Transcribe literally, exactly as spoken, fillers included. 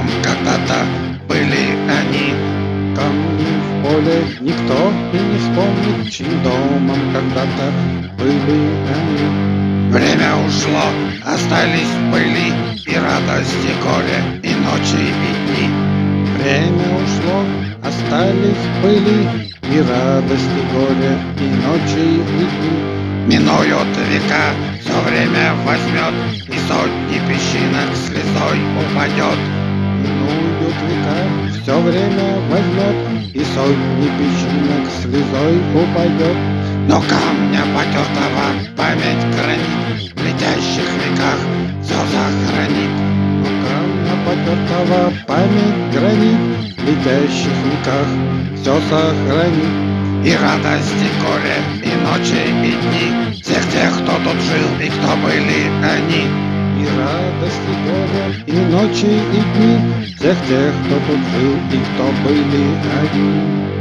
домом когда-то были они. Камни в поле никто и не вспомнит, чьим домом когда-то были они. Время ушло, остались пыли и радости, горе, и ночи, и дни. Время ушло, остались пыли и радости, горе, и ночи, и дни. Минуют века, все время возьмет, и сотни песчинок слезой упадет. Минуют века, все время возьмет, и сотни песчинок слезой упадет. Но камня потертого память гранит, в летящих веках все сохранит. Но камня потертого память гранит, в летящих веках все сохранит. И радости, горе, и ночи, и дни всех тех, кто тут жил и кто были они. И радости, горе, и ночи, и дни всех тех, кто тут жил и кто были они.